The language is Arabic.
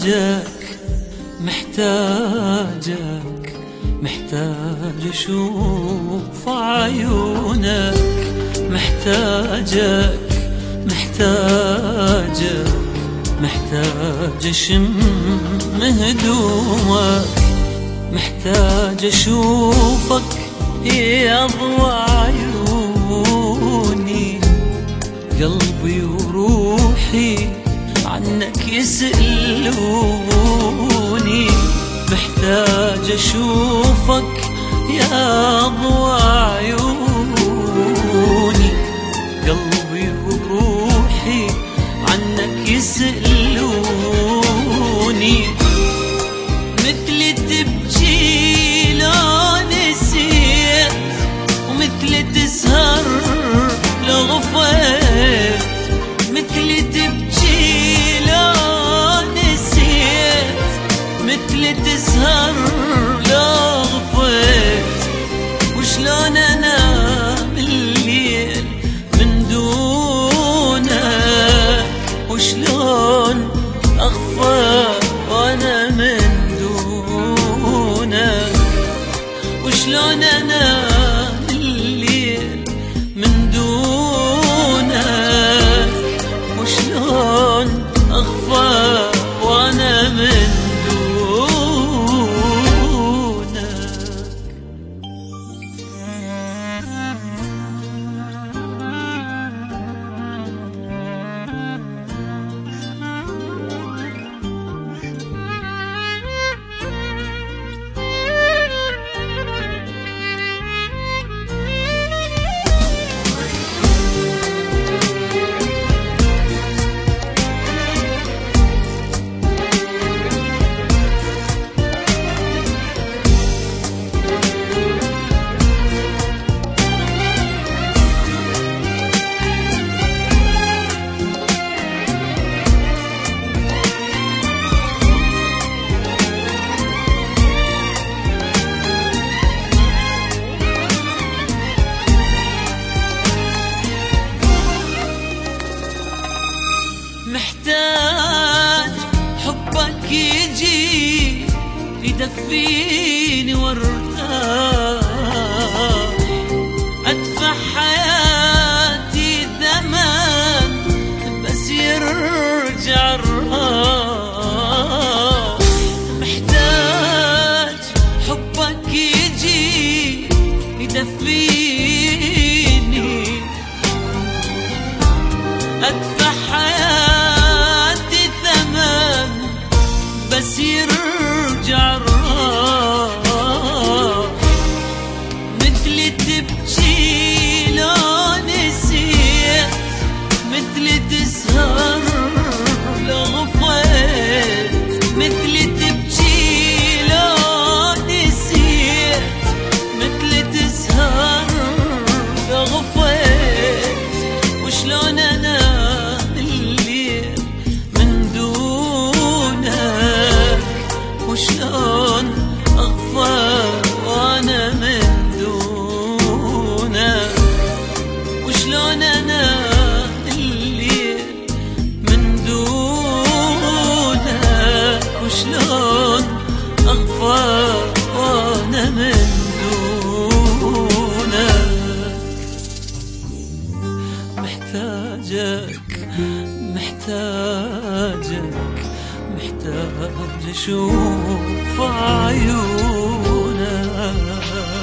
محتاجك محتاج اشوف عيونك، محتاجك محتاج اشم هدومك، محتاج اشوفك يا ضوء عيوني، قلبي وروحي عنك يسألوني، محتاج اشوفك يا ضوء عيوني، قلبي وروحي عنك يسألوني، مثل تبكي لو نسيت ومثل تسهر لو غفيت، مثل تبكي لو نسيت مثل تسهر لو غفيت، وشلون انام الليل من دونك، وشلون اغفى وانا من دونك، وشلون انام الليل من دونك، وشلون اغفى وانا من محتاج حبك يجي يدفيني وارتاح، ادفع حياتي ثمن بس يرجع الراح، محتاج حبك يجي يدفيني، ادفع حياتي ثمن بس يرجع الراح، مثل تبكي لو نسيت مثل تسهر لو غفيت، مثل تبكي لو نسيت مثل تسهر لو غفيت، وشلون انام الليل من دونك، وشلون اغفى وانا من دونك، وشلون انام الليل من دونك، وشلون اغفى وانا من دونك، محتاجك محتاج اشوف عيونك.